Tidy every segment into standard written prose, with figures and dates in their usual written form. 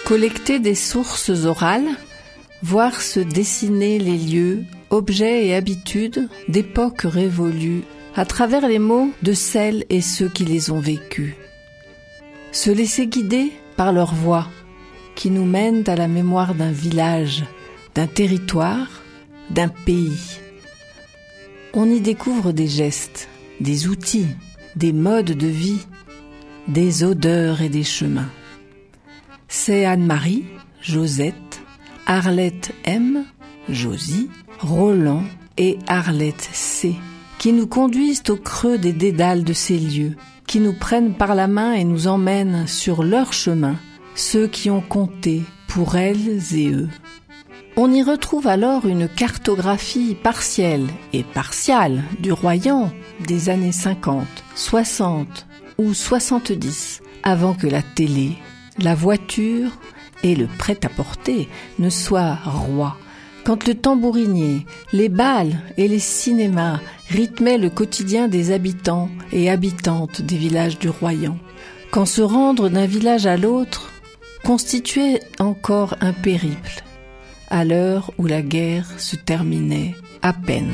Collecter des sources orales, voir se dessiner les lieux, objets et habitudes d'époques révolues à travers les mots de celles et ceux qui les ont vécus. Se laisser guider par leur voix qui nous mènent à la mémoire d'un village, d'un territoire, d'un pays. On y découvre des gestes, des outils, des modes de vie, des odeurs et des chemins. C'est Anne-Marie, Josette, Arlette M, Josie, Roland et Arlette C qui nous conduisent au creux des dédales de ces lieux, qui nous prennent par la main et nous emmènent sur leur chemin, ceux qui ont compté pour elles et eux. On y retrouve alors une cartographie partielle et partiale du Royan des années 50, 60 ou 70, avant que la télé, la voiture et le prêt-à-porter ne soient rois, quand le tambourinier, les bals et les cinémas rythmaient le quotidien des habitants et habitantes des villages du Royan, quand se rendre d'un village à l'autre constituait encore un périple, à l'heure où la guerre se terminait à peine.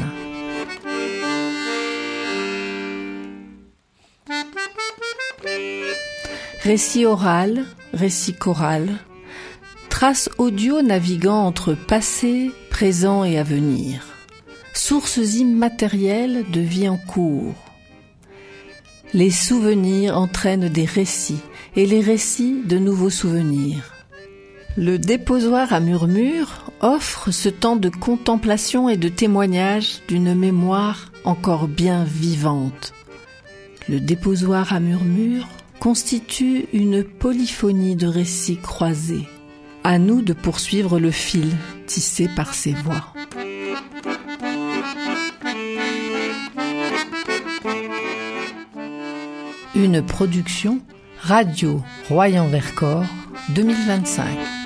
Récit oral, récit choral, traces audio naviguant entre passé, présent et avenir, sources immatérielles de vie en cours. Les souvenirs entraînent des récits et les récits de nouveaux souvenirs. Le déposoir à murmures offre ce temps de contemplation et de témoignage d'une mémoire encore bien vivante. Le déposoir à murmures constitue une polyphonie de récits croisés. À nous de poursuivre le fil tissé par ces voix. Une production Radio Royan-Vercors 2025.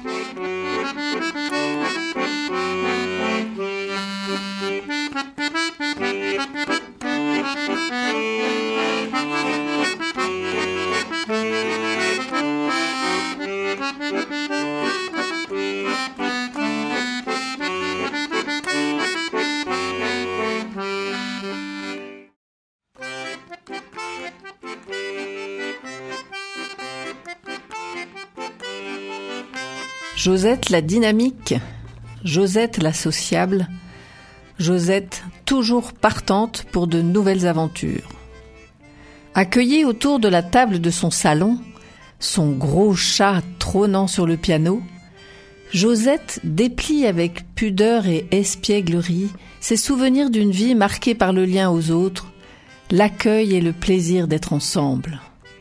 Josette la dynamique, Josette la sociable, Josette toujours partante pour de nouvelles aventures. Accueillie autour de la table de son salon, son gros chat trônant sur le piano, Josette déplie avec pudeur et espièglerie ses souvenirs d'une vie marquée par le lien aux autres, l'accueil et le plaisir d'être ensemble.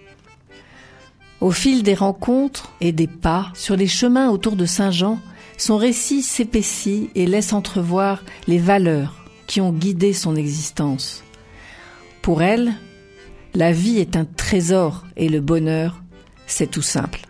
Au fil des rencontres et des pas sur les chemins autour de Saint-Jean, son récit s'épaissit et laisse entrevoir les valeurs qui ont guidé son existence. Pour elle, la vie est un trésor et le bonheur, c'est tout simple.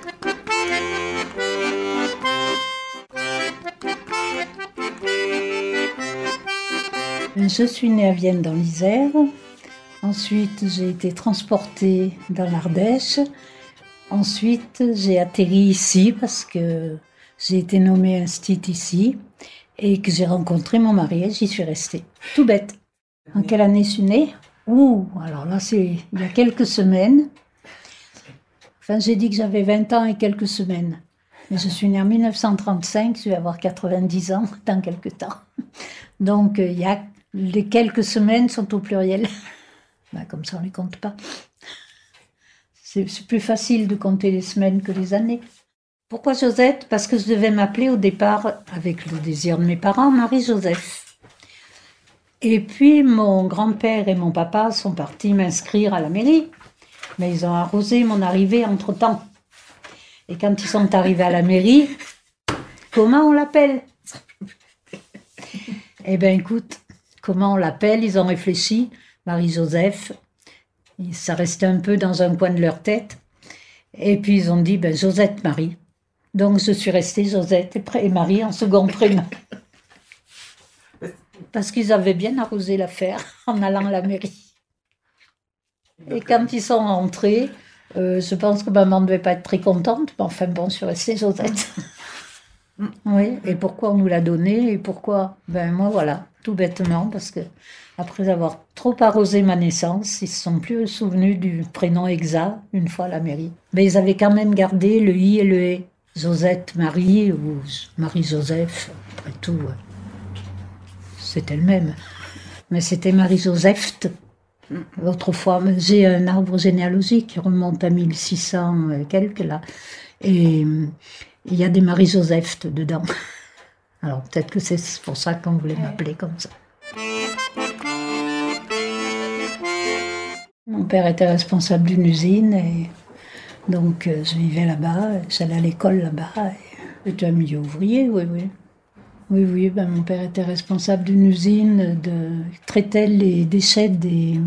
Je suis née à Vienne dans l'Isère. Ensuite, j'ai été transportée dans l'Ardèche. Ensuite, j'ai atterri ici parce que j'ai été nommée instite ici et que j'ai rencontré mon mari et j'y suis restée. Tout bête. En quelle année je suis née ? Alors là, c'est il y a quelques semaines. Enfin, j'ai dit que j'avais 20 ans et quelques semaines. Mais je suis née en 1935, je vais avoir 90 ans dans quelques temps. Donc, les quelques semaines sont au pluriel. Comme ça, on ne les compte pas. C'est plus facile de compter les semaines que les années. Pourquoi Josette ? Parce que je devais m'appeler au départ, avec le désir de mes parents, Marie-Joseph. Et puis, mon grand-père et mon papa sont partis m'inscrire à la mairie. Mais ils ont arrosé mon arrivée entre-temps. Et quand ils sont arrivés à la mairie, comment on l'appelle ? Eh bien, écoute, comment on l'appelle ? Ils ont réfléchi, Marie-Joseph. Ça restait un peu dans un coin de leur tête. Et puis ils ont dit, Josette Marie. Donc je suis restée Josette et Marie en second prénom. Parce qu'ils avaient bien arrosé l'affaire en allant à la mairie. Et quand ils sont rentrés, Je pense que maman ne devait pas être très contente, mais enfin bon, je suis restée Josette. Oui, et pourquoi on nous l'a donné et pourquoi? Ben moi voilà, tout bêtement, parce que après avoir trop arrosé ma naissance, ils se sont plus souvenus du prénom exact une fois à la mairie. Mais ils avaient quand même gardé le I et le E. Josette Marie ou Marie-Joseph, après tout, c'était le même. Mais c'était Marie-Joseph. Autrefois, j'ai un arbre généalogique qui remonte à 1600 et quelques là. Et il y a des Marie-Joseph dedans. Alors peut-être que c'est pour ça qu'on voulait m'appeler comme ça. Mon père était responsable d'une usine et donc je vivais là-bas, j'allais à l'école là-bas. J'étais un milieu ouvrier, oui, oui. Oui, oui, ben mon père était responsable d'une usine, traitait les déchets des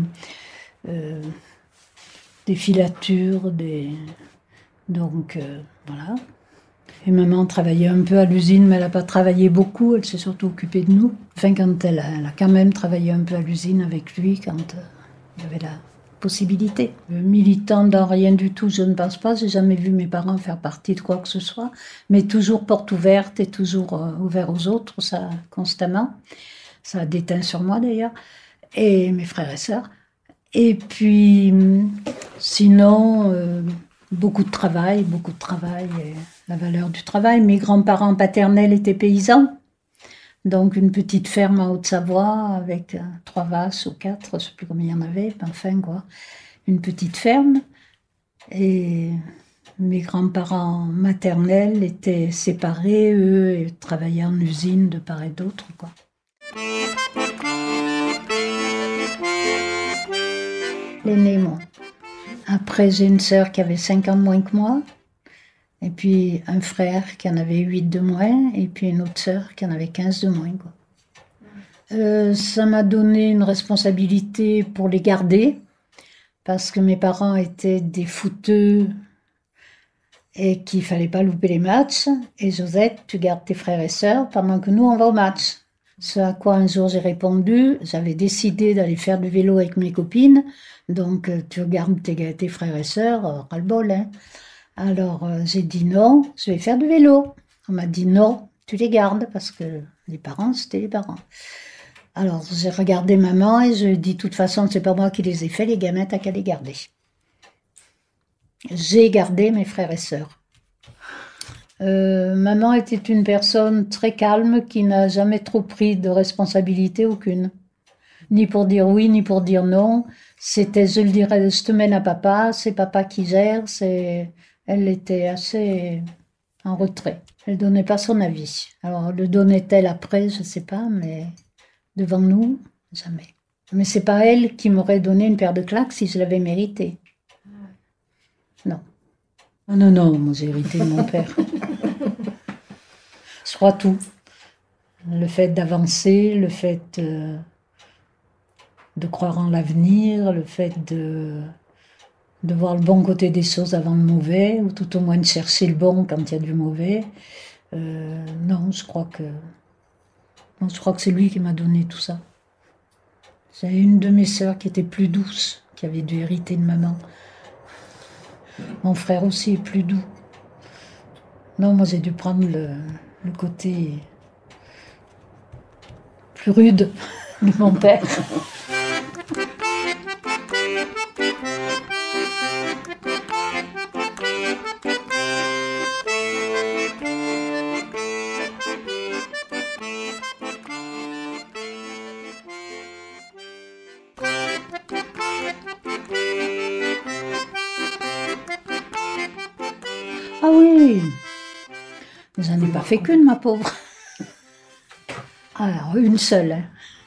filatures, donc voilà. Et maman travaillait un peu à l'usine, mais elle n'a pas travaillé beaucoup, elle s'est surtout occupée de nous. Enfin, quand elle a quand même travaillé un peu à l'usine avec lui, quand il y avait la possibilité. Militante dans rien du tout, je ne pense pas. J'ai jamais vu mes parents faire partie de quoi que ce soit, mais toujours porte ouverte et toujours ouvert aux autres, ça constamment. Ça a déteint sur moi d'ailleurs, et mes frères et sœurs. Et puis, sinon, beaucoup de travail, et la valeur du travail. Mes grands-parents paternels étaient paysans, donc une petite ferme en Haute-Savoie avec 3 vaches ou 4, je ne sais plus combien il y en avait, mais enfin quoi, une petite ferme. Et mes grands-parents maternels étaient séparés, eux, et travaillaient en usine de part et d'autre, quoi. L'aîné, moi. Après, j'ai une sœur qui avait 5 ans de moins que moi, et puis un frère qui en avait 8 de moins, et puis une autre sœur qui en avait 15 de moins, quoi. Ça m'a donné une responsabilité pour les garder, parce que mes parents étaient des footeux et qu'il ne fallait pas louper les matchs. Et Josette, tu gardes tes frères et sœurs pendant que nous, on va au match. Ce à quoi un jour j'ai répondu, j'avais décidé d'aller faire du vélo avec mes copines, donc tu gardes tes frères et sœurs, ras-le-bol, hein. Alors j'ai dit non, je vais faire du vélo. On m'a dit non, tu les gardes, parce que les parents, c'était les parents. Alors j'ai regardé maman et je lui ai dit, de toute façon, c'est pas moi qui les ai fait, les gamins, t'as qu'à les garder. J'ai gardé mes frères et sœurs. Maman était une personne très calme qui n'a jamais trop pris de responsabilité aucune. Ni pour dire oui, ni pour dire non. C'était, je le dirais, je te mène à papa, c'est papa qui gère, Elle était assez en retrait. Elle donnait pas son avis. Alors, le donnait-elle après, je sais pas, mais devant nous, jamais. Mais c'est pas elle qui m'aurait donné une paire de claques si je l'avais mérité. Non. Ah non, non, moi j'ai hérité de mon père. Je crois tout. Le fait d'avancer, le fait de croire en l'avenir, le fait de voir le bon côté des choses avant le mauvais, ou tout au moins de chercher le bon quand il y a du mauvais. Non, je crois que c'est lui qui m'a donné tout ça. J'ai une de mes sœurs qui était plus douce, qui avait dû hériter de maman. Mon frère aussi est plus doux. Non, moi j'ai dû prendre le côté plus rude de mon père. Ah oui, j'en ai pas fait qu'une, ma pauvre. Alors, une seule.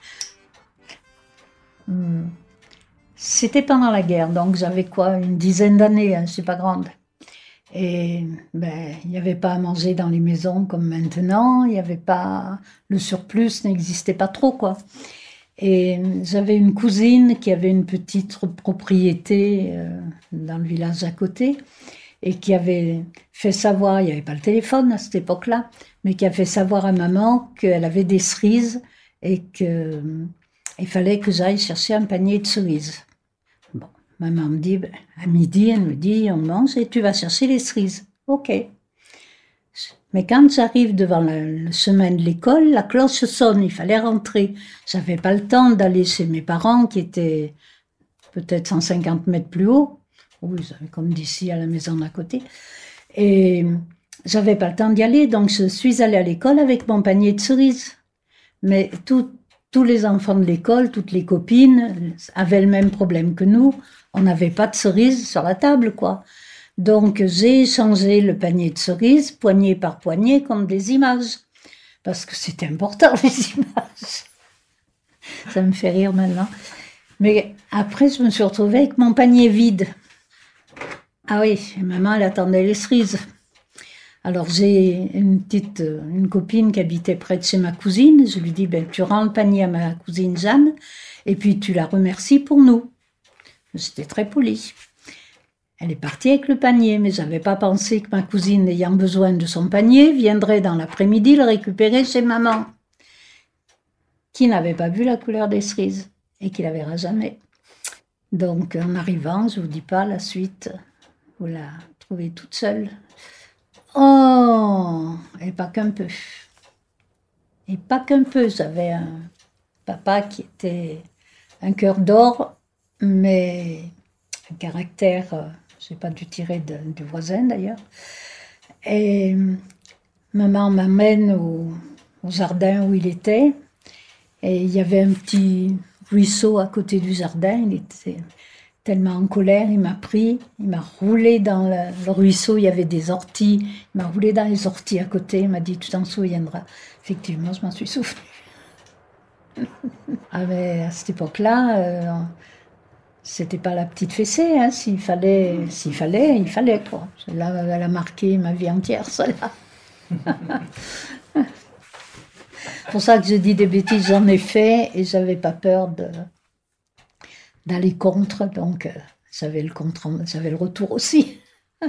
C'était pendant la guerre, donc j'avais quoi, une dizaine d'années, hein, je suis pas grande. Et il n'y avait pas à manger dans les maisons comme maintenant, il y avait pas, le surplus n'existait pas trop, quoi. Et j'avais une cousine qui avait une petite propriété dans le village à côté, et qui avait fait savoir, il n'y avait pas le téléphone à cette époque-là, mais qui a fait savoir à maman qu'elle avait des cerises et qu'il fallait que j'aille chercher un panier de cerises. Bon, maman me dit, à midi, elle me dit, on mange et tu vas chercher les cerises. Ok. Mais quand j'arrive devant le chemin de l'école, la cloche sonne, il fallait rentrer. J'avais pas le temps d'aller chez mes parents qui étaient peut-être 150 mètres plus haut. Oui, comme d'ici à la maison d'à côté. Et j'avais pas le temps d'y aller, donc je suis allée à l'école avec mon panier de cerises. Mais tous les enfants de l'école, toutes les copines avaient le même problème que nous. On n'avait pas de cerises sur la table, quoi. Donc j'ai échangé le panier de cerises, poignée par poignée, comme des images. Parce que c'était important, les images. Ça me fait rire maintenant. Mais après, je me suis retrouvée avec mon panier vide. Ah oui, maman, elle attendait les cerises. Alors j'ai une copine qui habitait près de chez ma cousine. Je lui dis, ben, tu rends le panier à ma cousine Jeanne et puis tu la remercies pour nous. J'étais très polie. Elle est partie avec le panier, mais j'avais pas pensé que ma cousine, ayant besoin de son panier, viendrait dans l'après-midi le récupérer chez maman, qui n'avait pas vu la couleur des cerises et qui la verra jamais. Donc en arrivant, je vous dis pas la suite, vous la trouvez toute seule. Oh, et pas qu'un peu. Et pas qu'un peu, j'avais un papa qui était un cœur d'or, mais un caractère, je n'ai pas dû tirer du voisin d'ailleurs. Et maman m'amène au jardin où il était, et il y avait un petit ruisseau à côté du jardin, il était tellement en colère, il m'a pris, il m'a roulé dans le ruisseau, il y avait des orties, il m'a roulé dans les orties à côté, il m'a dit, tu t'en souviendras. Effectivement, je m'en suis souvenu. Ah, mais à cette époque-là, c'était pas la petite fessée, hein. S'il fallait, il fallait, quoi. Celle-là, elle a marqué ma vie entière, celle-là. C'est pour ça que je dis des bêtises, j'en ai fait, et j'avais pas peur d'aller contre, donc j'avais le retour aussi.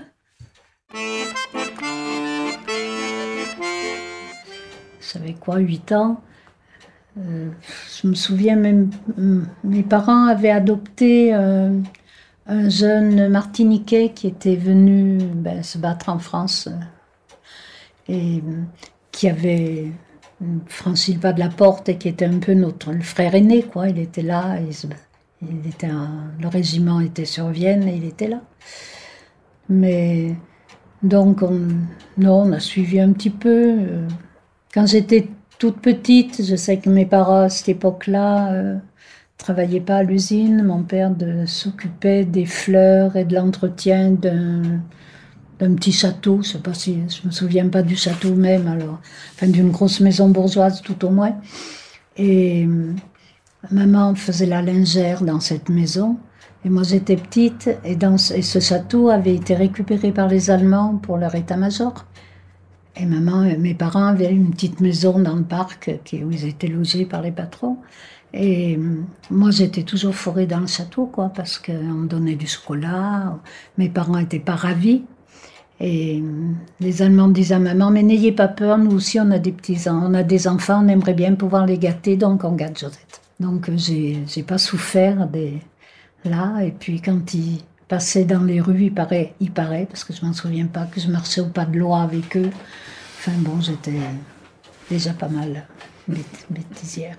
J'avais quoi, 8 ans. Je me souviens même, mes parents avaient adopté un jeune Martiniquais qui était venu se battre en France et qui avait franchi le pas de la porte et qui était un peu le frère aîné, quoi. Il était là, le régiment était sur Vienne et il était là. Mais donc on a suivi un petit peu. Quand j'étais toute petite, je sais que mes parents à cette époque-là travaillaient pas à l'usine. Mon père s'occupait des fleurs et de l'entretien d'un petit château. Je sais pas si je me souviens pas du château même, alors enfin d'une grosse maison bourgeoise tout au moins. Et maman faisait la lingère dans cette maison. Et moi j'étais petite et ce château avait été récupéré par les Allemands pour leur état-major. Et mes parents avaient une petite maison dans le parc où ils étaient logés par les patrons. Et moi, j'étais toujours fourrée dans le château, quoi, parce qu'on me donnait du chocolat. Mes parents n'étaient pas ravis. Et les Allemands disaient à maman, mais n'ayez pas peur, nous aussi, on a des enfants, on aimerait bien pouvoir les gâter, donc on gâte Josette. Donc, j'ai pas souffert là. Et puis, quand ils passaient dans les rues, il paraît, parce que je m'en souviens pas, que je marchais au pas de loi avec eux. Enfin bon, j'étais déjà pas mal bêtisière.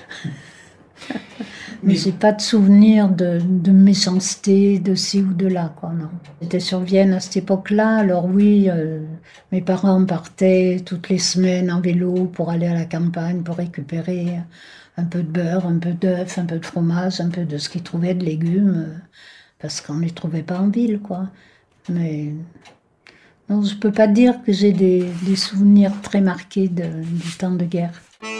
Mais j'ai pas de souvenir de méchanceté, de ci ou de là, quoi, non. J'étais sur Vienne à cette époque-là, alors oui, mes parents partaient toutes les semaines en vélo pour aller à la campagne, pour récupérer un peu de beurre, un peu d'œuf, un peu de fromage, un peu de ce qu'ils trouvaient, de légumes, parce qu'on ne les trouvait pas en ville, quoi. Mais non, je peux pas dire que j'ai des souvenirs très marqués du temps de guerre.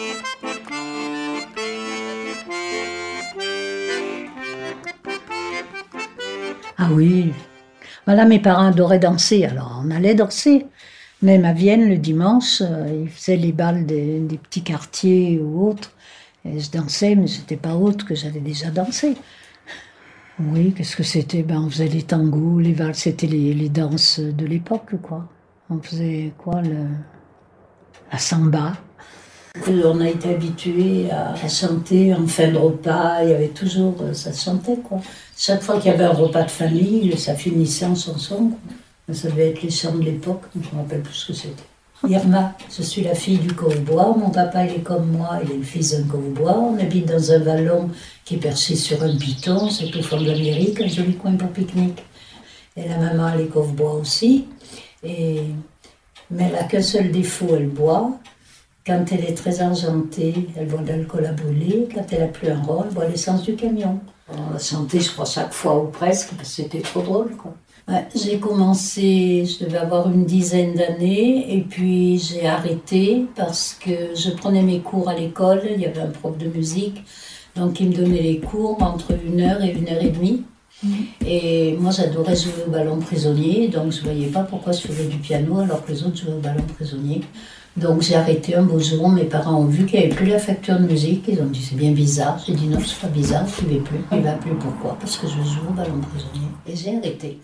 Ah oui, voilà, mes parents adoraient danser, alors on allait danser. Même à Vienne, le dimanche, ils faisaient les balles des petits quartiers ou autres. Et je dansais, mais j'étais pas haute, que j'avais déjà dansé. Oui, qu'est-ce que c'était? On faisait les tangos, les valses, c'était les danses de l'époque, quoi. On faisait quoi? La samba. On a été habitués à chanter en fin de repas, il y avait toujours, ça se chantait quoi. Chaque fois qu'il y avait un repas de famille, ça finissait en chanson. Ça devait être les chants de l'époque, je ne me rappelle plus ce que c'était. Irma, je suis la fille du courbois, mon papa il est comme moi, il est le fils d'un courbois, on habite dans un vallon qui est perché sur un piton, c'est au fond de l'Amérique, un joli coin pour pique-nique. Et la maman elle est courbois aussi, mais elle n'a qu'un seul défaut, elle boit. Quand elle est très argentée, elle boit de l'alcool à brûler. Quand elle n'a plus un rôle, elle boit l'essence du camion. On a chanté, je crois, chaque fois ou presque, parce que c'était trop drôle, quoi. Ouais, j'ai commencé, je devais avoir une dizaine d'années, et puis j'ai arrêté parce que je prenais mes cours à l'école, il y avait un prof de musique, donc il me donnait les cours entre 1 heure et 1 heure et demie. Et moi j'adorais jouer au ballon prisonnier, donc je ne voyais pas pourquoi je faisais du piano alors que les autres jouaient au ballon prisonnier. Donc j'ai arrêté un beau jour, mes parents ont vu qu'il n'y avait plus la facture de musique, ils ont dit c'est bien bizarre. J'ai dit non, c'est pas bizarre, je ne vais plus. Il va plus, pourquoi? Parce que je joue au ballon prisonnier. Et j'ai arrêté.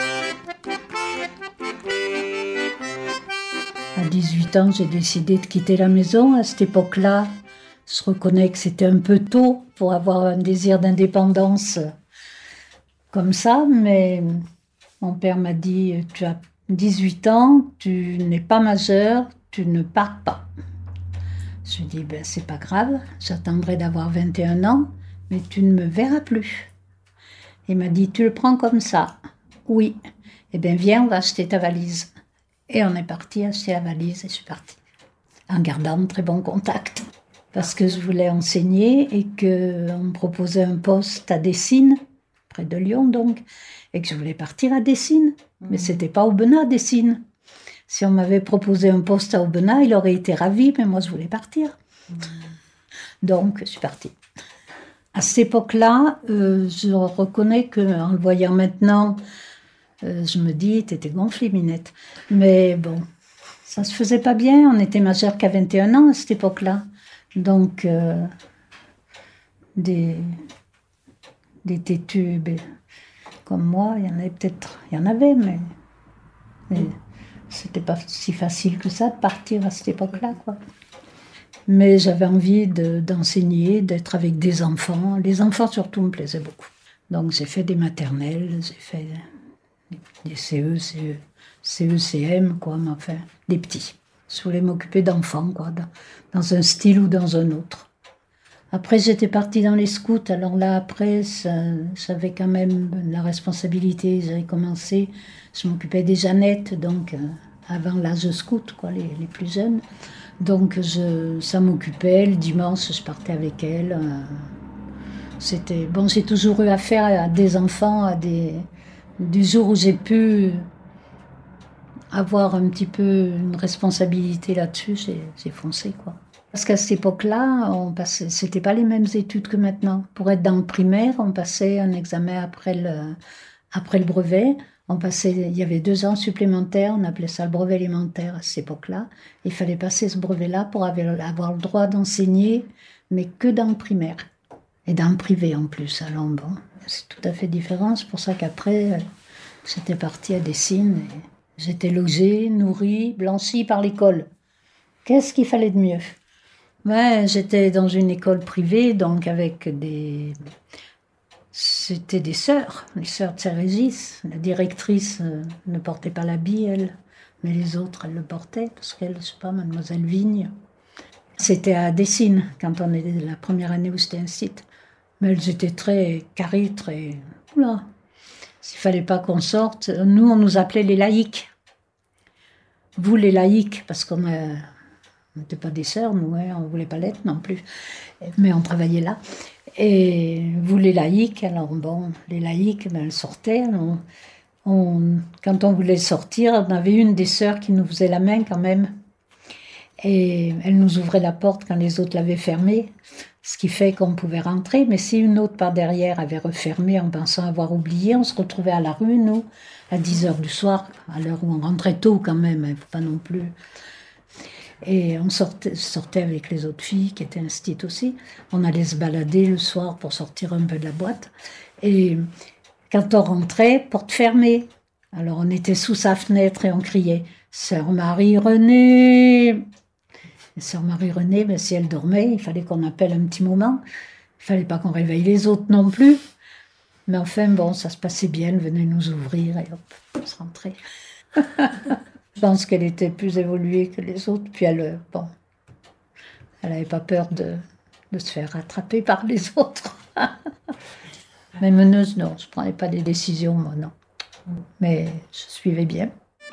À 18 ans, j'ai décidé de quitter la maison. À cette époque-là, je reconnais que c'était un peu tôt pour avoir un désir d'indépendance comme ça, mais mon père m'a dit tu as 18 ans, tu n'es pas majeur, tu ne pars pas. Je lui ai dit, ben, c'est pas grave, j'attendrai d'avoir 21 ans, mais tu ne me verras plus. Il m'a dit, tu le prends comme ça? Oui. Eh bien, viens, on va acheter ta valise. Et on est parti acheter la valise et je suis partie. En gardant de très bons contacts. Parce que je voulais enseigner et qu'on me proposait un poste à Dessines, près de Lyon donc, et que je voulais partir à Dessines. Mais c'était pas Aubenas, Dessines. Si on m'avait proposé un poste à Aubenas, il aurait été ravi, mais moi je voulais partir. Donc je suis partie. À cette époque-là, je reconnais qu'en le voyant maintenant, je me dis, t'étais gonflée, Minette. Mais bon, ça se faisait pas bien, on était majeur qu'à 21 ans à cette époque-là. Donc, des têtus comme moi, il y en avait peut-être, il y en avait, mais c'était pas si facile que ça de partir à cette époque-là, quoi. Mais j'avais envie d'enseigner, d'être avec des enfants. Les enfants surtout me plaisaient beaucoup. Donc j'ai fait des maternelles, j'ai fait des CM, quoi, mais enfin, des petits. Je voulais m'occuper d'enfants, quoi, dans un style ou dans un autre. Après, j'étais partie dans les scouts. Alors là, après, j'avais quand même la responsabilité. J'avais commencé, je m'occupais des Jeannettes, donc avant l'âge scout, quoi, les plus jeunes. Donc ça m'occupait. Le dimanche, je partais avec elles. C'était bon. J'ai toujours eu affaire à des enfants, du jour où j'ai pu avoir un petit peu une responsabilité là-dessus, j'ai foncé, quoi. Parce qu'à cette époque-là, c'était pas les mêmes études que maintenant. Pour être dans le primaire, on passait un examen après le brevet. Il y avait 2 ans supplémentaires, on appelait ça le brevet élémentaire à cette époque-là. Il fallait passer ce brevet-là pour avoir le droit d'enseigner, mais que dans le primaire. Et dans le privé en plus. Alors bon, c'est tout à fait différent. C'est pour ça qu'après, j'étais partie à Dessines. Et j'étais logée, nourrie, blanchie par l'école. Qu'est-ce qu'il fallait de mieux? Ouais, j'étais dans une école privée, donc avec c'était des sœurs, les sœurs de Saint-Régis. La directrice ne portait pas l'habit, elle, mais les autres, elles le portaient, parce qu'elle, je sais pas, Mademoiselle Vigne. C'était à Dessines, quand on était la première année où c'était un site. Mais elles étaient très carrées, très... Oula, s'il fallait pas qu'on sorte, nous, on nous appelait les laïcs. Vous, les laïcs, parce qu'on n'était pas des sœurs, nous, hein, on ne voulait pas l'être non plus. Mais on travaillait là. Et vous, les laïcs, alors bon, les laïcs, ben, elles sortaient. Quand on voulait sortir, on avait une des sœurs qui nous faisait la main quand même. Et elle nous ouvrait la porte quand les autres l'avaient fermée, ce qui fait qu'on pouvait rentrer. Mais si une autre par derrière avait refermé en pensant avoir oublié, on se retrouvait à la rue, nous, à 10h du soir, à l'heure où on rentrait tôt quand même, il ne faut pas non plus... Et on sortait avec les autres filles qui étaient instites aussi. On allait se balader le soir pour sortir un peu de la boîte. Et quand on rentrait, porte fermée. Alors on était sous sa fenêtre et on criait « Sœur Marie-Renée !» Et sœur Marie-Renée, ben, si elle dormait, il fallait qu'on appelle un petit moment. Il fallait pas qu'on réveille les autres non plus. Mais enfin, bon, ça se passait bien. Elle venait nous ouvrir et hop, on se rentrait. Je pense qu'elle était plus évoluée que les autres. Puis elle, bon, elle n'avait pas peur de se faire rattraper par les autres. Mais meneuse, non, je ne prenais pas des décisions, moi, non. Mais je suivais bien.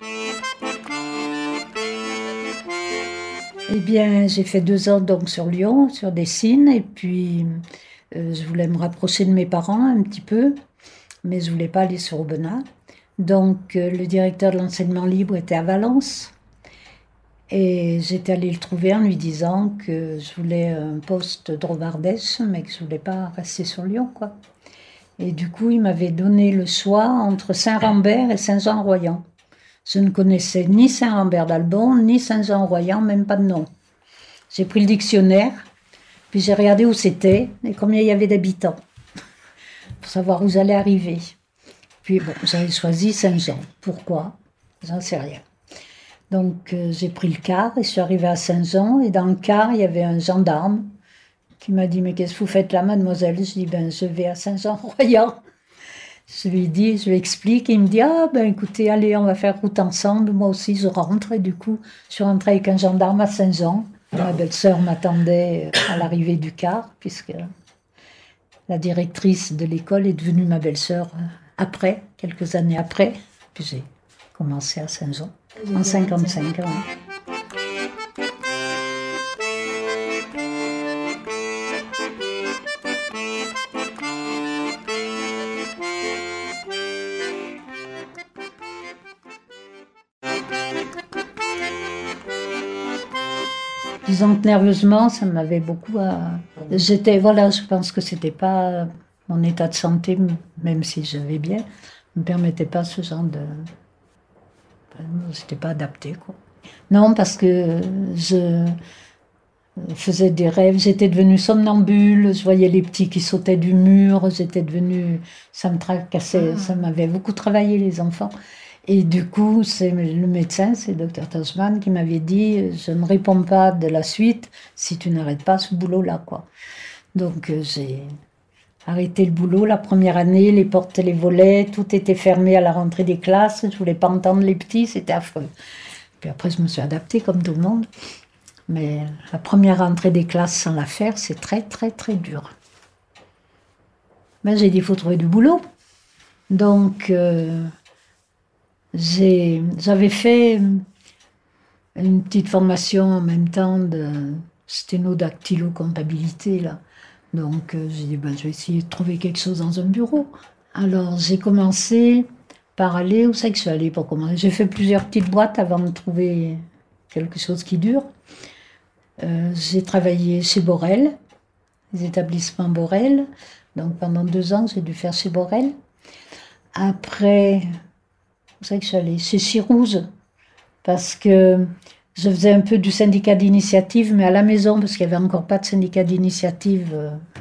Eh bien, j'ai fait 2 ans donc sur Lyon, sur Dessines, et puis je voulais me rapprocher de mes parents un petit peu, mais je ne voulais pas aller sur Aubenas. Donc le directeur de l'enseignement libre était à Valence, et j'étais allée le trouver en lui disant que je voulais un poste de Ardèche, mais que je ne voulais pas rester sur Lyon, quoi. Et du coup, il m'avait donné le choix entre Saint-Rambert et Saint-Jean-Royan. Je ne connaissais ni Saint-Rambert d'Albon, ni Saint-Jean-Royan, même pas de nom. J'ai pris le dictionnaire, puis j'ai regardé où c'était et combien il y avait d'habitants, pour savoir où j'allais arriver. Puis bon, j'avais choisi Saint-Jean. Pourquoi? J'en sais rien. Donc j'ai pris le car et je suis arrivée à Saint-Jean, et dans le car, il y avait un gendarme qui m'a dit « Mais qu'est-ce que vous faites là, mademoiselle ?» Je dis « Ben, je vais à Saint-Jean-Royan. » Je lui dis, je lui explique, et il me dit « Ah, ben écoutez, allez, on va faire route ensemble. » Moi aussi, je rentre, et du coup, je suis rentrée avec un gendarme à Saint-Jean. Ma belle-sœur m'attendait à l'arrivée du car, puisque la directrice de l'école est devenue ma belle-sœur après, quelques années après. Puis j'ai commencé à Saint-Jean, en 1955. Ouais. Disons que nerveusement, ça m'avait beaucoup voilà, je pense que c'était pas mon état de santé, même si j'avais bien, ne me permettait pas ce genre de... C'était pas adapté, quoi. Non, parce que je faisais des rêves, j'étais devenue somnambule, je voyais les petits qui sautaient du mur, ça me tracassait, ça m'avait beaucoup travaillé, les enfants. Et du coup, c'est le médecin, c'est le docteur Tasman, qui m'avait dit « Je ne réponds pas de la suite si tu n'arrêtes pas ce boulot-là, quoi. » Donc j'ai arrêté le boulot la première année, les portes et les volets, tout était fermé à la rentrée des classes, je ne voulais pas entendre les petits, c'était affreux. Puis après, je me suis adaptée comme tout le monde. Mais la première rentrée des classes sans la faire, c'est très, très, très dur. Ben, j'ai dit, il faut trouver du boulot. Donc, j'avais fait une petite formation en même temps de sténodactylo-comptabilité, là. Donc, j'ai dit, ben, je vais essayer de trouver quelque chose dans un bureau. Alors, j'ai commencé par aller où c'est que je suis allée pour commencer. J'ai fait plusieurs petites boîtes avant de trouver quelque chose qui dure. J'ai travaillé chez Borel, les établissements Borel. Donc pendant 2 ans, j'ai dû faire chez Borel. Après, c'est vrai que je suis allée chez Chirouze, parce que je faisais un peu du syndicat d'initiative, mais à la maison, parce qu'il n'y avait encore pas de syndicat d'initiative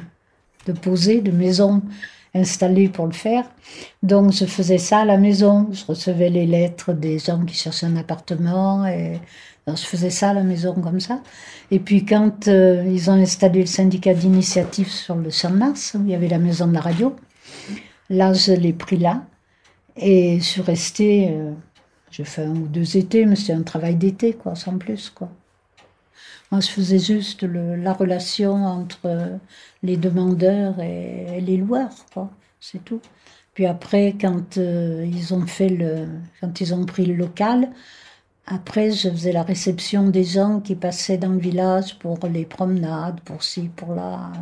de maison installée pour le faire. Donc je faisais ça à la maison. Je recevais les lettres des gens qui cherchaient un appartement, et alors, je faisais ça à la maison comme ça. Et puis quand ils ont installé le syndicat d'initiative sur le Champ de Mars, où il y avait la maison de la radio, là je l'ai pris là. Et je suis restée, j'ai fait 1 ou 2 étés, mais c'était un travail d'été, quoi, sans plus, quoi. Moi, je faisais juste la relation entre les demandeurs et les loueurs, quoi, c'est tout. Puis après, quand ils ont pris le local, après, je faisais la réception des gens qui passaient dans le village pour les promenades, pour ci, pour là.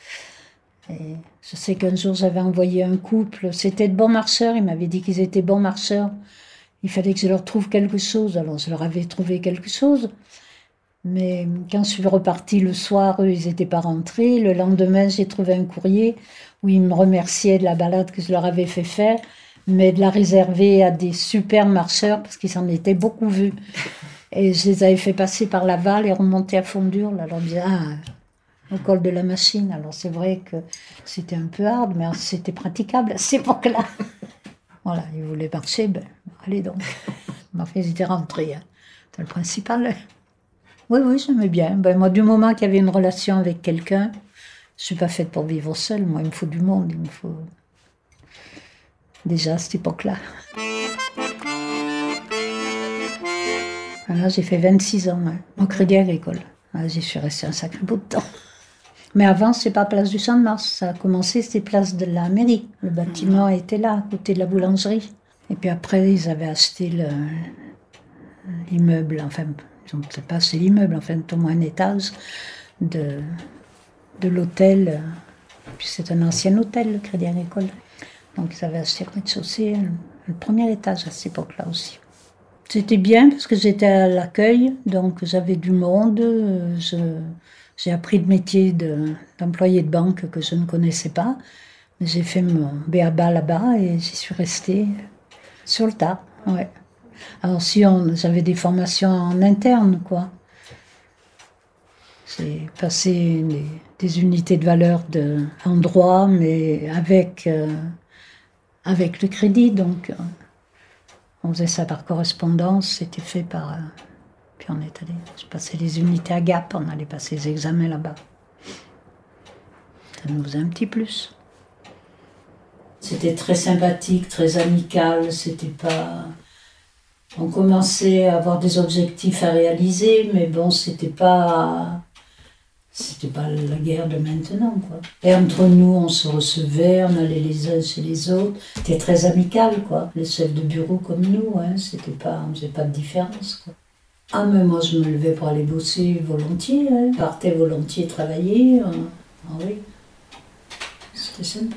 Et je sais qu'un jour, j'avais envoyé un couple, c'était de bons marcheurs, ils m'avaient dit qu'ils étaient bons marcheurs. Il fallait que je leur trouve quelque chose, alors je leur avais trouvé quelque chose. Mais quand je suis repartie le soir, eux, ils n'étaient pas rentrés. Le lendemain, j'ai trouvé un courrier où ils me remerciaient de la balade que je leur avais fait faire, mais de la réserver à des super marcheurs, parce qu'ils s'en étaient beaucoup vus. Et je les avais fait passer par Laval et remonter à Fondure. Là, on disait, au col de la Machine. Alors c'est vrai que c'était un peu hard, mais c'était praticable à cette époque-là. Voilà, ils voulaient marcher, ben allez donc. Enfin, ils étaient rentrés, hein. C'est le principal. Oui, oui, j'aimais bien. Ben, moi, du moment qu'il y avait une relation avec quelqu'un, je suis pas faite pour vivre seule. Moi, il me faut du monde. Il me faut déjà à cette époque-là. Là, j'ai fait 26 ans, au Crédit Agricole. Là, j'y suis restée un sacré bout de temps. Mais avant, c'est pas place du Champ de Mars. Ça a commencé, c'était place de la mairie. Le bâtiment était là, à côté de la boulangerie. Et puis après, ils avaient acheté l'immeuble, enfin, ils n'ont peut-être pas acheté l'immeuble, enfin, au moins un étage de l'hôtel. Puis c'est un ancien hôtel, le Crédit Agricole. Donc ils avaient acheté le rez-de-chaussée, le premier étage à cette époque-là aussi. C'était bien parce que j'étais à l'accueil, donc j'avais du monde. J'ai appris le métier d'employé de banque que je ne connaissais pas. J'ai fait mon b.a.-ba là-bas et j'y suis restée sur le tas. Ouais. Alors j'avais des formations en interne, quoi. J'ai passé des unités de valeur en droit, mais avec le crédit, donc on faisait ça par correspondance, c'était fait par... puis je passais les unités à Gap, on allait passer les examens là-bas. Ça nous faisait un petit plus. C'était très sympathique, très amical, c'était pas... On commençait à avoir des objectifs à réaliser, mais bon, c'était pas la guerre de maintenant, quoi. Et entre nous, on se recevait, on allait les uns chez les autres. C'était très amical, quoi. Les chefs de bureau comme nous, hein, on faisait pas de différence, quoi. Ah, mais moi, je me levais pour aller bosser volontiers, hein. Je partais volontiers travailler. Ah oui, c'était sympa.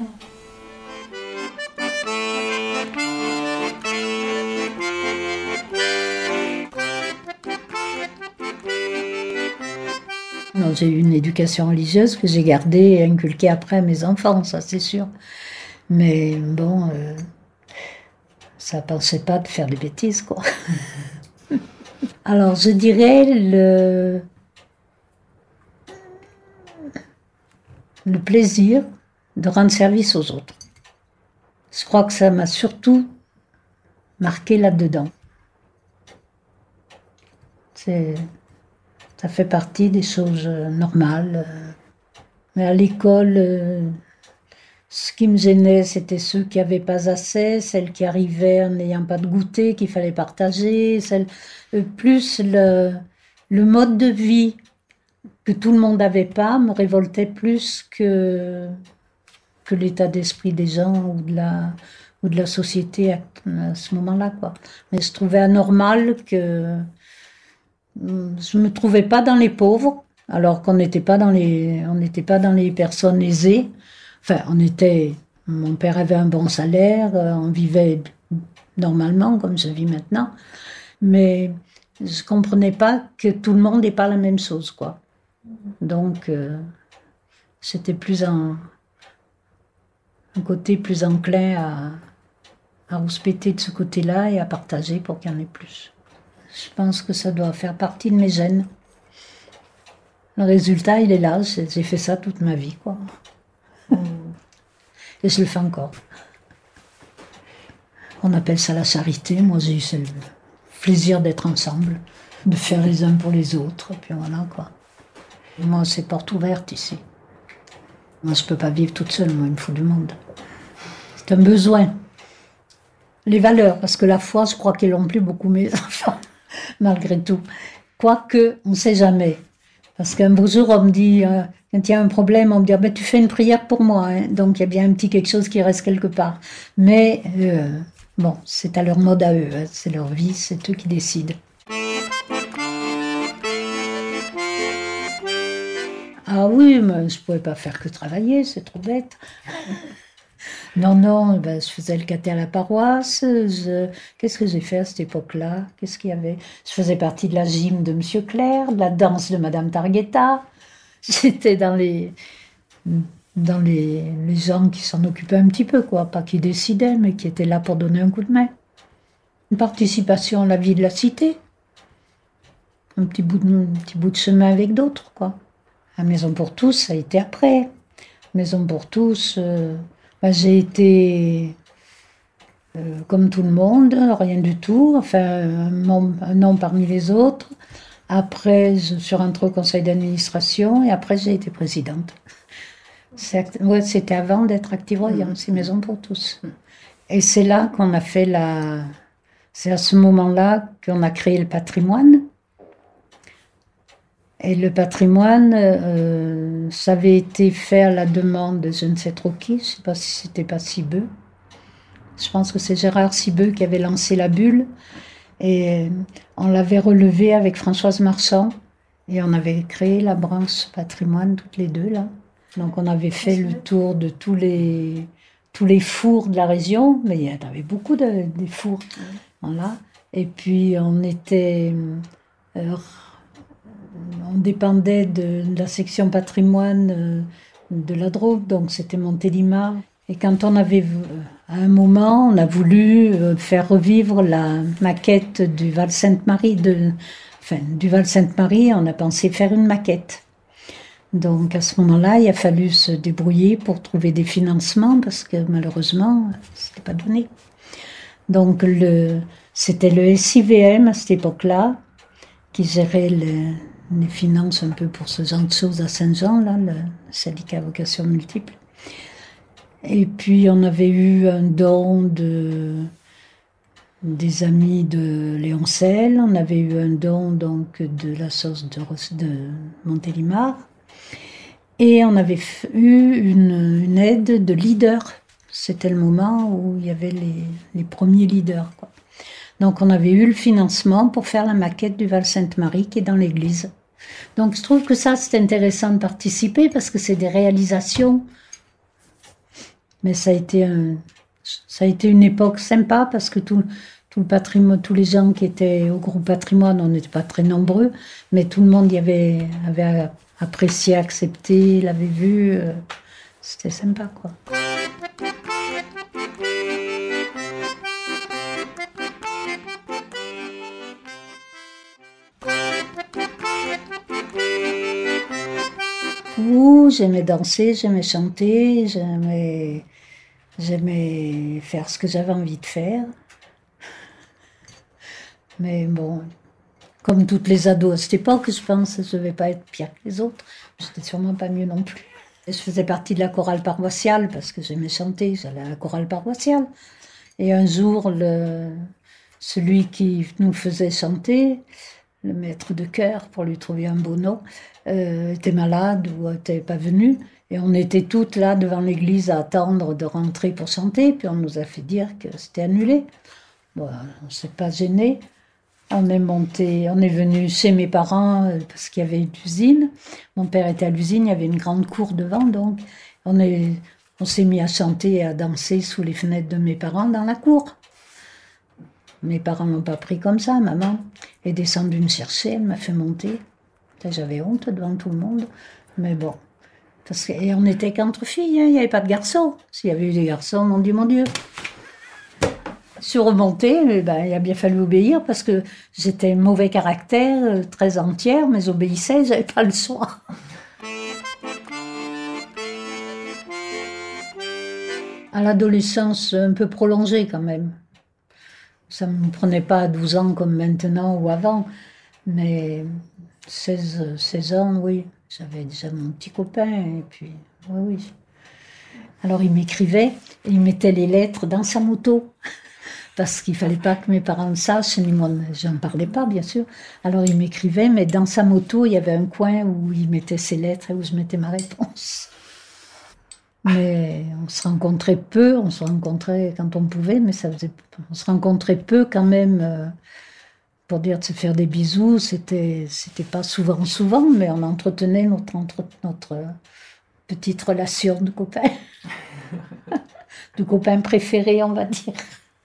Non, j'ai eu une éducation religieuse que j'ai gardée et inculquée après à mes enfants, ça c'est sûr. Mais bon, ça ne pensait pas de faire des bêtises, quoi. Alors, je dirais le plaisir de rendre service aux autres. Je crois que ça m'a surtout marqué là-dedans. Ça fait partie des choses normales. Mais à l'école, ce qui me gênait, c'était ceux qui n'avaient pas assez, celles qui arrivaient en n'ayant pas de goûter, qu'il fallait partager, plus le mode de vie que tout le monde n'avait pas me révoltait plus que l'état d'esprit des gens ou de la société à ce moment-là, quoi. Mais je trouvais anormal que... Je me trouvais pas dans les pauvres, alors qu'on n'était pas dans les personnes aisées. Enfin, mon père avait un bon salaire, on vivait normalement comme je vis maintenant, mais je comprenais pas que tout le monde n'ait pas la même chose, quoi. Donc, j'étais un côté plus enclin à rouspéter de ce côté-là et à partager pour qu'il y en ait plus. Je pense que ça doit faire partie de mes gènes. Le résultat, il est là. J'ai fait ça toute ma vie, quoi. Et je le fais encore. On appelle ça la charité. Moi, j'ai eu le plaisir d'être ensemble, de faire les uns pour les autres. Et puis voilà, quoi. Et moi, c'est porte ouverte ici. Moi, je peux pas vivre toute seule. Moi, il me faut du monde. C'est un besoin. Les valeurs, parce que la foi, je crois qu'ils l'ont plus beaucoup mes enfants. Malgré tout. Quoique, on ne sait jamais. Parce qu'un beau jour, on me dit, quand il y a un problème, on me dit, ben, tu fais une prière pour moi. Hein. Donc, il y a bien un petit quelque chose qui reste quelque part. Mais, bon, c'est à leur mode à eux. Hein. C'est leur vie, c'est eux qui décident. Ah oui, mais je ne pouvais pas faire que travailler, c'est trop bête. Non, ben, je faisais le caté à la paroisse. Qu'est-ce que j'ai fait à cette époque-là? Qu'est-ce qu'il y avait? Je faisais partie de la gym de Monsieur Clerc, de la danse de Madame Targhetta. J'étais dans les gens qui s'en occupaient un petit peu, quoi. Pas qui décidaient, mais qui étaient là pour donner un coup de main. Une participation à la vie de la cité. Un petit bout de chemin avec d'autres, quoi. La Maison pour tous, ça a été après. Maison pour tous... j'ai été comme tout le monde, rien du tout, enfin un nom parmi les autres. Après, je suis rentrée au conseil d'administration et après, j'ai été présidente. Ouais, c'était avant d'être Active Orient, c'est Maison pour tous. Et c'est là qu'on a fait c'est à ce moment-là qu'on a créé le patrimoine. Et le patrimoine, ça avait été fait à la demande de je ne sais trop qui, je ne sais pas si c'était pas Cibeux. Je pense que c'est Gérard Cibeux qui avait lancé la bulle. Et on l'avait relevé avec Françoise Marchand. Et on avait créé la branche patrimoine, toutes les deux, là. Donc on avait fait le tour de tous les fours de la région, mais il y en avait beaucoup des fours. Voilà. Et puis on dépendait de la section patrimoine de la Drôme, donc c'était Montélimar. Et quand à un moment, on a voulu faire revivre la maquette du Val Sainte-Marie, du Val Sainte-Marie, on a pensé faire une maquette. Donc à ce moment-là, il a fallu se débrouiller pour trouver des financements parce que malheureusement, c'était pas donné. Donc c'était le SIVM à cette époque-là qui gérait les finances un peu pour ce genre de choses à Saint-Jean, là, le syndicat à vocation multiple. Et puis on avait eu un don des amis de Léoncel, on avait eu un don donc de la sauce de Montélimar. Et on avait eu une aide de leaders. C'était le moment où il y avait les premiers leaders, quoi. Donc on avait eu le financement pour faire la maquette du Val Sainte-Marie qui est dans l'église. Donc je trouve que ça c'est intéressant de participer parce que c'est des réalisations. Mais ça a été une époque sympa parce que tout le patrimoine, tous les gens qui étaient au groupe patrimoine, on n'était pas très nombreux, mais tout le monde y avait apprécié, accepté, l'avait vu. C'était sympa, quoi. J'aimais danser, j'aimais chanter, j'aimais faire ce que j'avais envie de faire. Mais bon, comme toutes les ados à cette époque, je pense que je ne devais pas être pire que les autres. Je n'étais sûrement pas mieux non plus. Et je faisais partie de la chorale paroissiale parce que j'aimais chanter, j'allais à la chorale paroissiale. Et un jour, celui qui nous faisait chanter, le maître de chœur, pour lui trouver un beau nom, était malade ou n'était pas venu. Et on était toutes là devant l'église à attendre de rentrer pour chanter. Puis on nous a fait dire que c'était annulé. Bon, on ne s'est pas gêné. On est venu chez mes parents parce qu'il y avait une usine. Mon père était à l'usine, il y avait une grande cour devant. Donc on s'est mis à chanter et à danser sous les fenêtres de mes parents dans la cour. Mes parents n'ont pas pris comme ça. Maman est descendue me chercher, elle m'a fait monter. J'avais honte devant tout le monde, mais bon. Et on n'était qu'entre filles, hein, il n'y avait pas de garçons. S'il y avait eu des garçons, mon Dieu. Je suis remontée, il a bien fallu obéir parce que j'étais mauvais caractère, très entière, mais j'obéissais, j'avais pas le choix. À l'adolescence, un peu prolongée quand même. Ça ne me prenait pas à 12 ans comme maintenant ou avant, mais 16 ans, oui. J'avais déjà mon petit copain, et puis, oui. Alors, il m'écrivait, et il mettait les lettres dans sa moto, parce qu'il ne fallait pas que mes parents le sachent, ni moi, je n'en parlais pas, bien sûr. Alors, il m'écrivait, mais dans sa moto, il y avait un coin où il mettait ses lettres et où je mettais ma réponse. Mais on se rencontrait peu, on se rencontrait quand on pouvait, mais on se rencontrait peu quand même. Pour dire de se faire des bisous, c'était pas souvent, mais on entretenait notre petite relation de copain. De copain préféré, on va dire.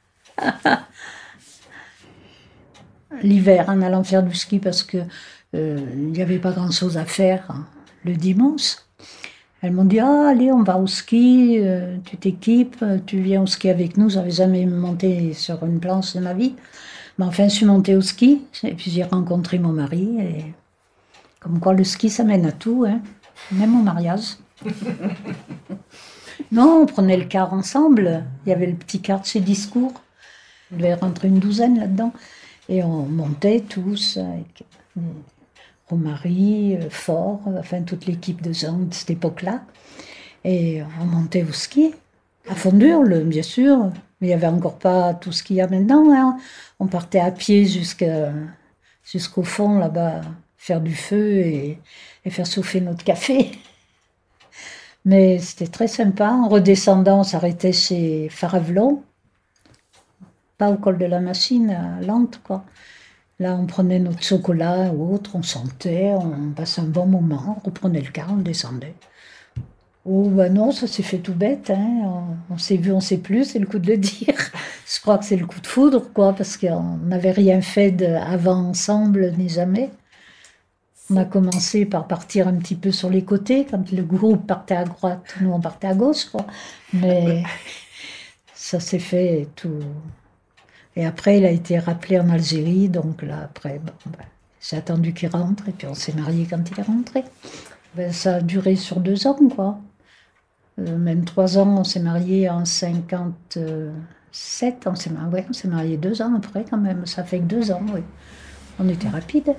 L'hiver, en allant faire du ski, parce que il n'y avait pas grand-chose à faire hein, le dimanche. Elles m'ont dit, allez, on va au ski, tu t'équipes, tu viens au ski avec nous. J'avais jamais monté sur une planche de ma vie. Mais enfin, je suis montée au ski, et puis j'ai rencontré mon mari, et comme quoi le ski, ça mène à tout, hein, même au mariage. Non, on prenait le car ensemble, il y avait le petit car de chez Discours, il devait rentrer une douzaine là-dedans, et on montait tous avec Romary, Fort, enfin toute l'équipe de gens de cette époque-là. Et on montait au ski, à Fondurle, bien sûr, mais il n'y avait encore pas tout ce qu'il y a maintenant. Hein. On partait à pied jusqu'au fond, là-bas, faire du feu et faire chauffer notre café. Mais c'était très sympa. En redescendant, on s'arrêtait chez Faravelon, pas au col de la Machine, à Lente, quoi. Là, on prenait notre chocolat ou autre, on chantait, on passait un bon moment, on reprenait le car, on descendait. Oh, ben non, ça s'est fait tout bête, hein. On s'est vu, on sait plus, c'est le coup de le dire. Je crois que c'est le coup de foudre, quoi, parce qu'on n'avait rien fait avant ensemble, ni jamais. On a commencé par partir un petit peu sur les côtés, quand le groupe partait à droite, nous on partait à gauche, quoi. Mais ça s'est fait tout. Et après, il a été rappelé en Algérie, donc là, après, j'ai attendu qu'il rentre, et puis on s'est mariés quand il est rentré. Ça a duré sur 2 ans, quoi. Même 3 ans, on s'est mariés en 57, on s'est mariés 2 ans après, quand même. Ça fait que 2 ans, oui. On était rapide.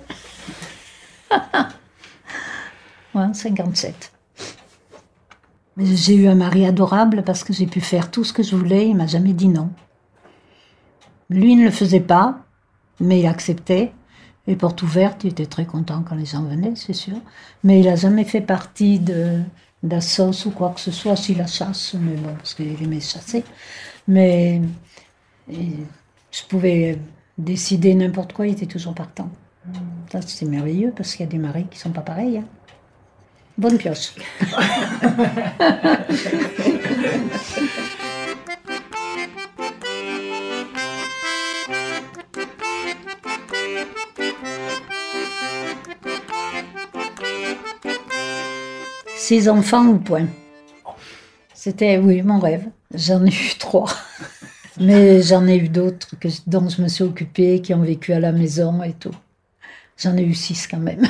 Ouais, 57. Mais j'ai eu un mari adorable parce que j'ai pu faire tout ce que je voulais, il m'a jamais dit non. Lui ne le faisait pas, mais il acceptait. Et porte ouverte, il était très content quand les gens venaient, c'est sûr. Mais il n'a jamais fait partie d'Assos ou quoi que ce soit, si la chasse, mais bon, parce qu'il aimait chasser. Mais je pouvais décider n'importe quoi, il était toujours partant. Ça, c'est merveilleux, parce qu'il y a des maris qui ne sont pas pareils. Hein. Bonne pioche. Six enfants ou point. C'était, oui, mon rêve. J'en ai eu 3. Mais j'en ai eu d'autres dont je me suis occupée, qui ont vécu à la maison et tout. J'en ai eu 6 quand même.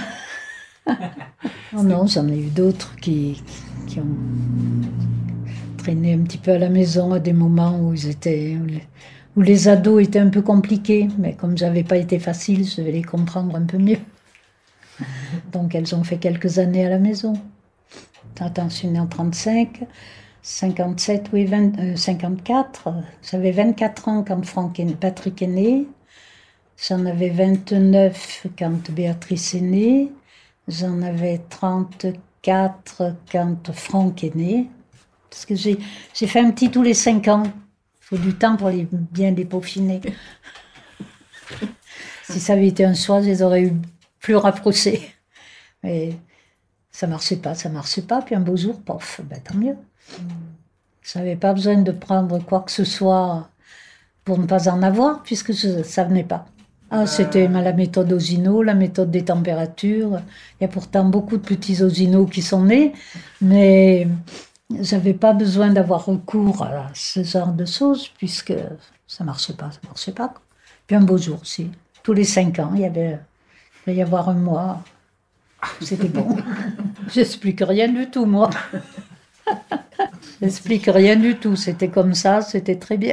Non, j'en ai eu d'autres qui ont traîné un petit peu à la maison à des moments où les ados étaient un peu compliqués. Mais comme j'avais pas été facile, je devais les comprendre un peu mieux. Donc elles ont fait quelques années à la maison. Attends, je suis née en 35, 57, oui, 54. J'avais 24 ans quand Patrick est né. J'en avais 29 quand Béatrice est née. J'en avais 34 quand Franck est né. Parce que j'ai fait un petit tous les 5 ans. Il faut du temps pour bien les peaufiner. Si ça avait été un choix, je les aurais eu plus rapprochés. Mais ça marchait pas. Puis un beau jour, pof, tant mieux. Je n'avais pas besoin de prendre quoi que ce soit pour ne pas en avoir, puisque ça venait pas. C'était la méthode Osino, la méthode des températures. Il y a pourtant beaucoup de petits Osino qui sont nés, mais j'avais pas besoin d'avoir recours à ce genre de choses, puisque ça marchait pas. Puis un beau jour, si. Tous les 5 ans, il va y avoir un mois. C'était bon. J'explique rien du tout, moi. J'explique rien du tout. C'était comme ça, c'était très bien.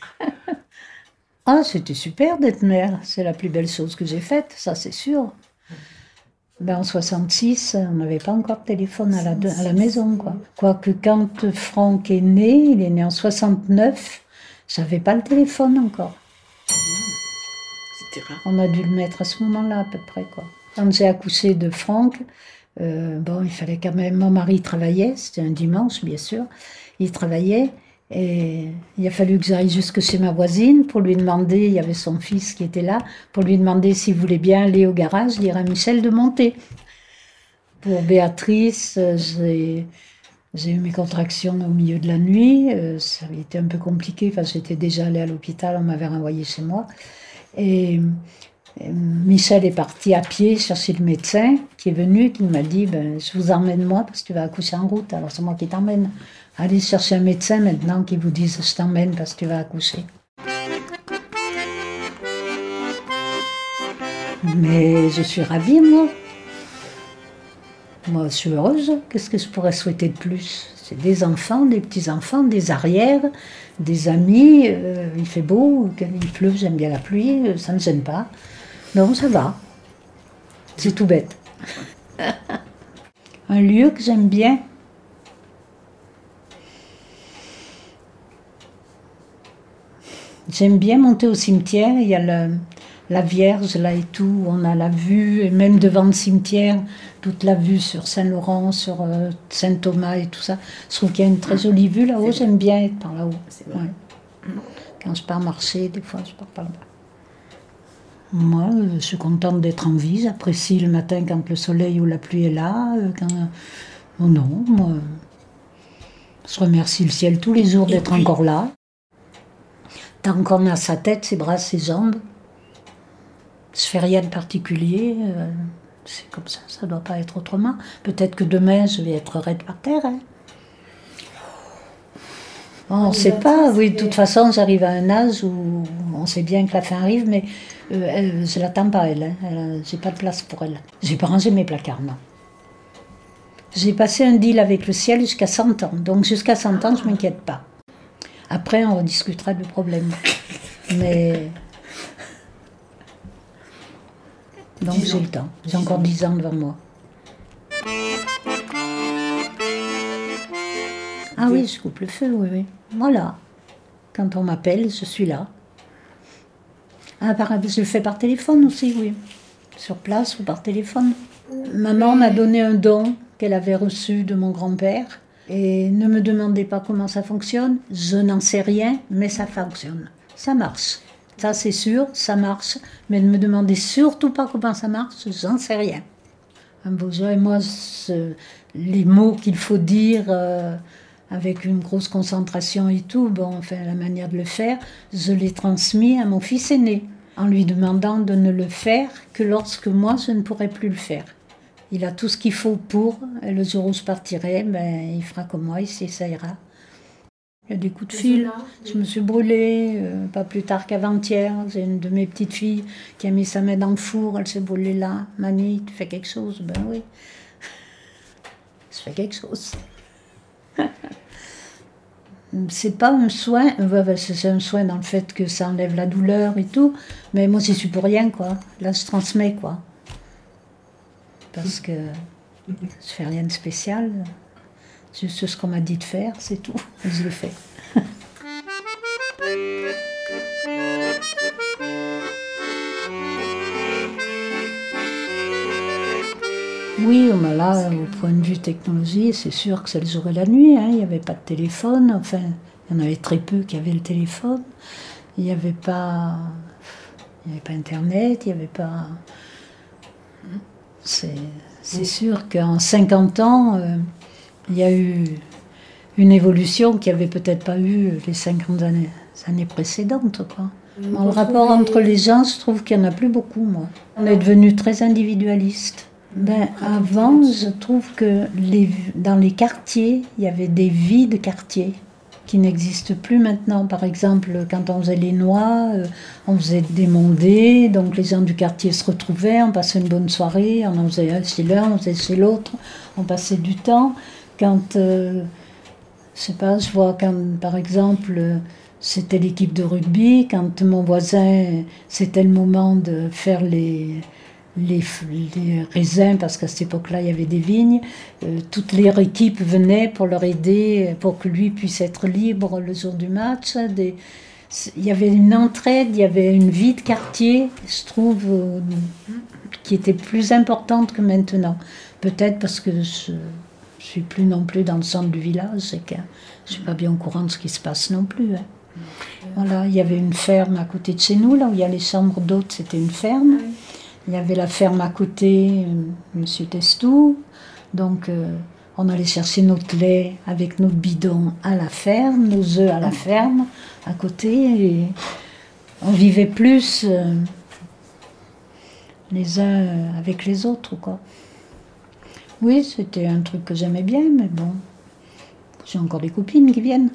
C'était super d'être mère. C'est la plus belle chose que j'ai faite, ça c'est sûr. En 66, on n'avait pas encore de téléphone à la maison, quoi. Quoique quand Franck est né, il est né en 69, j'avais pas le téléphone encore. C'était rare. On a dû le mettre à ce moment-là à peu près, quoi. Quand j'ai accouché de Franck, il fallait quand même... Mon mari travaillait, c'était un dimanche, bien sûr. Il travaillait et il a fallu que j'aille jusque chez ma voisine pour lui demander, il y avait son fils qui était là, pour lui demander s'il voulait bien aller au garage, dire à Michel de monter. Pour Béatrice, j'ai eu mes contractions au milieu de la nuit. Ça avait été un peu compliqué, parce que j'étais déjà allée à l'hôpital, on m'avait renvoyée chez moi. Et Michel est parti à pied chercher le médecin qui est venu, qui m'a dit je vous emmène moi parce que tu vas accoucher en route, alors c'est moi qui t'emmène. Allez chercher un médecin maintenant qui vous dise je t'emmène parce que tu vas accoucher. Mais je suis ravie, moi. Moi, je suis heureuse. Qu'est-ce que je pourrais souhaiter de plus? C'est des enfants, des petits-enfants, des arrières, des amis. Il fait beau, il pleut, j'aime bien la pluie, ça ne me gêne pas. Non, ça va. C'est tout bête. Un lieu que j'aime bien. J'aime bien monter au cimetière. Il y a la Vierge là et tout. On a la vue, et même devant le cimetière, toute la vue sur Saint-Laurent, sur Saint-Thomas et tout ça. Je trouve qu'il y a une très jolie vue là-haut. J'aime bien être par là-haut. Ouais. Quand je pars marcher, des fois, je pars par là-bas. Moi, je suis contente d'être en vie. J'apprécie le matin quand le soleil ou la pluie est là. Oh non, moi, je remercie le ciel tous les jours d'être encore là. Tant qu'on a sa tête, ses bras, ses jambes, je fais rien de particulier. C'est comme ça, ça doit pas être autrement. Peut-être que demain, je vais être raide par terre. Hein. On ne sait pas, oui, de toute façon, j'arrive à un âge où on sait bien que la fin arrive, mais je ne l'attends pas, elle. J'ai pas de place pour elle. J'ai pas rangé mes placards, non. J'ai passé un deal avec le ciel jusqu'à 100 ans, donc jusqu'à 100 ans, je ne m'inquiète pas. Après, on rediscutera du problème. Mais... Donc j'ai le temps, j'ai encore 10 ans devant moi. Ah oui, je coupe le feu, oui, oui. Voilà. Quand on m'appelle, je suis là. Ah, je le fais par téléphone aussi, oui. Sur place ou par téléphone. Maman m'a donné un don qu'elle avait reçu de mon grand-père. Et ne me demandez pas comment ça fonctionne. Je n'en sais rien, mais ça fonctionne. Ça marche. Ça, c'est sûr, ça marche. Mais ne me demandez surtout pas comment ça marche, j'en sais rien. Un beau jour, et moi, les mots qu'il faut dire... avec une grosse concentration et tout, bon, enfin, la manière de le faire, je l'ai transmis à mon fils aîné, en lui demandant de ne le faire que lorsque moi, je ne pourrais plus le faire. Il a tout ce qu'il faut pour, et le jour où je partirai, ben, il fera comme moi, il s'essayera. Il y a des coups de fil, je me suis brûlée, pas plus tard qu'avant-hier, j'ai une de mes petites filles qui a mis sa main dans le four, elle s'est brûlée là, « Mamie, tu fais quelque chose ?» Ben oui, je fais quelque chose. C'est pas un soin, c'est un soin dans le fait que ça enlève la douleur et tout, mais moi j'y suis pour rien, quoi. Là je transmets, quoi. Parce que je fais rien de spécial, juste ce qu'on m'a dit de faire, c'est tout, et je le fais. Oui, là, au point de vue technologie, c'est sûr que c'est le jour et la nuit. Hein. Il n'y avait pas de téléphone. Enfin, il y en avait très peu qui avaient le téléphone. Il n'y avait pas Internet. Il n'y avait pas... C'est sûr qu'en 50 ans, il y a eu une évolution qu'il n'y avait peut-être pas eu les 50 années précédentes, quoi. Le rapport entre les gens, je trouve qu'il n'y en a plus beaucoup, moi. On est devenu très individualiste. Ben, avant, je trouve que dans les quartiers, il y avait des vies de quartier qui n'existent plus maintenant. Par exemple, quand on faisait les noix, on faisait des mondés, donc les gens du quartier se retrouvaient, on passait une bonne soirée, on en faisait un chez l'un, on faisait chez l'autre, on passait du temps. Quand, je sais pas, je vois quand, par exemple, c'était l'équipe de rugby, quand mon voisin, c'était le moment de faire les raisins, parce qu'à cette époque-là, il y avait des vignes. Toute leur équipe venait pour leur aider, pour que lui puisse être libre le jour du match. Il y avait une entraide, il y avait une vie de quartier, je trouve, qui était plus importante que maintenant. Peut-être parce que je ne suis plus non plus dans le centre du village, et que je ne suis pas bien au courant de ce qui se passe non plus. Hein. Voilà, il y avait une ferme à côté de chez nous, là où il y a les chambres d'hôtes, c'était une ferme. Il y avait la ferme à côté, Monsieur Testou. Donc, on allait chercher notre lait avec notre bidon à la ferme, nos œufs à la ferme, à côté. Et on vivait plus les uns avec les autres, quoi. Oui, c'était un truc que j'aimais bien, mais bon, j'ai encore des copines qui viennent.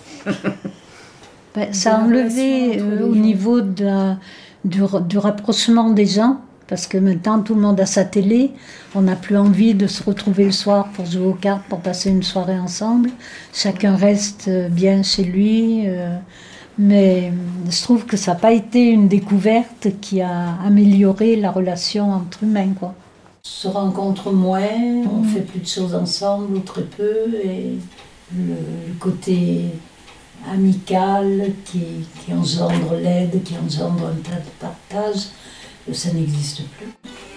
Ben, ça a enlevé au niveau du rapprochement des gens. Parce que maintenant, tout le monde a sa télé. On n'a plus envie de se retrouver le soir pour jouer aux cartes, pour passer une soirée ensemble. Chacun reste bien chez lui. Mais je trouve que ça n'a pas été une découverte qui a amélioré la relation entre humains, quoi. On se rencontre moins, on fait plus de choses ensemble ou très peu, et le côté amical qui engendre l'aide, qui engendre un tas de partage, ça n'existe plus.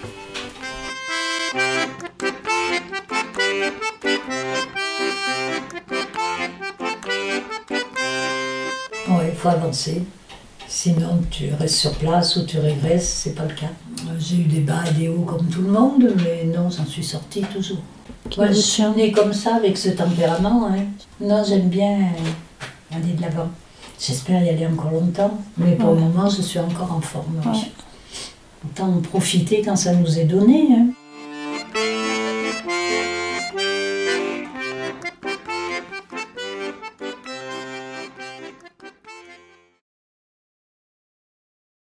Ouais, il faut avancer. Sinon, tu restes sur place ou tu régresses, c'est pas le cas. J'ai eu des bas et des hauts comme tout le monde, mais non, j'en suis sortie toujours. Moi, je suis née comme ça, avec ce tempérament. Hein. Non, j'aime bien aller de l'avant. J'espère y aller encore longtemps, mais pour le moment, je suis encore en forme. Oui. Autant en profiter quand ça nous est donné. Hein.